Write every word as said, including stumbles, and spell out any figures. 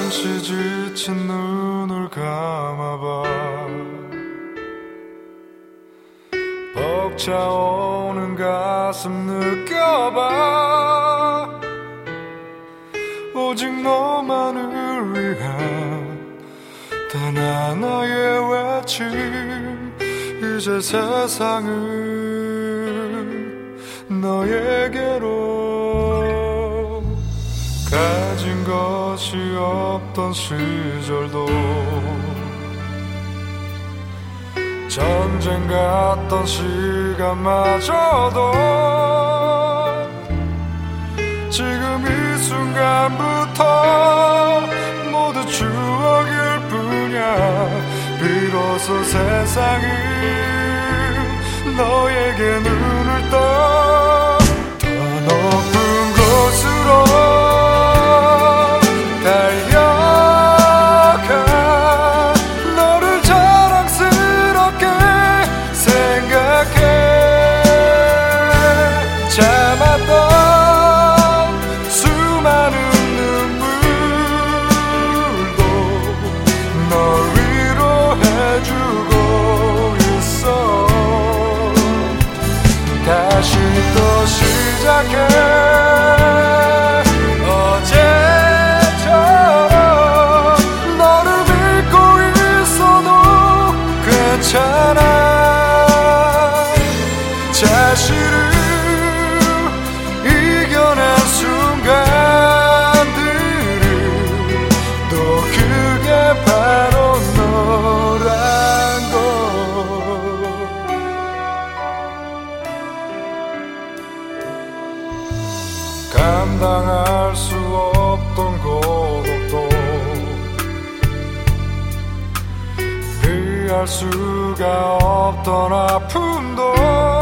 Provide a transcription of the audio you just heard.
잠시 지친 눈을 감아봐. 벅차오는 가슴 느껴봐. 오직 너만을 위한 단 하나의 외침. 이제 세상은 너에게로. 가진 것이 없던 시절도 전쟁 같던 시간마저도 지금 이 순간부터 모두 추억일 뿐이야. 비로소 세상이 너에게 눈을 떠. 더 높은 곳으로 달려가. 너를 자랑스럽게 생각해. 참았던 수많은 눈물도 널 위로해주고 있어. 다시 또 시작해. 어제처럼 너를 믿고 있어도 괜찮아. 자신을 이겨낸 순간들이 또 그게 바로 너란 걸. 감당할 수 없던 고독도 피할 수가 없던 아픔도